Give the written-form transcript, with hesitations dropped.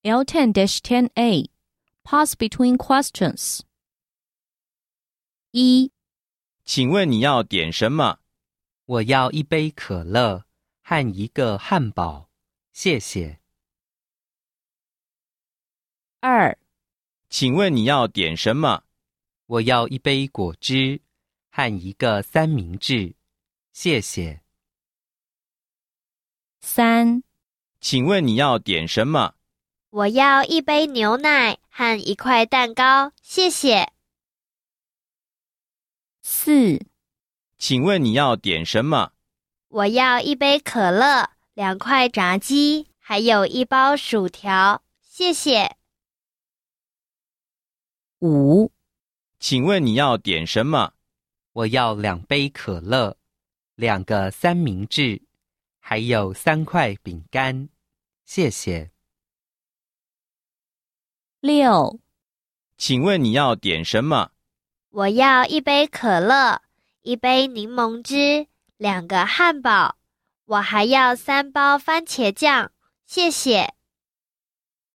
L10-10A Pause between questions 1. 请问你要点什么？ 我要一杯可乐和一个汉堡，谢谢。 2. 请问你要点什么？ 我要一杯果汁和一个三明治，谢谢。 3. 请问你要点什么？ 我要一杯牛奶和一块蛋糕，谢谢。 4. 请问你要点什么？ 我要一杯可乐，2块炸鸡，还有一包薯条，谢谢。 5. 请问你要点什么？ 我要2杯可乐，2个三明治，还有3块饼干，谢谢。 6. 请问你要点什么？ 我要一杯可乐，一杯柠檬汁，2个汉堡，我还要3包番茄酱，谢谢。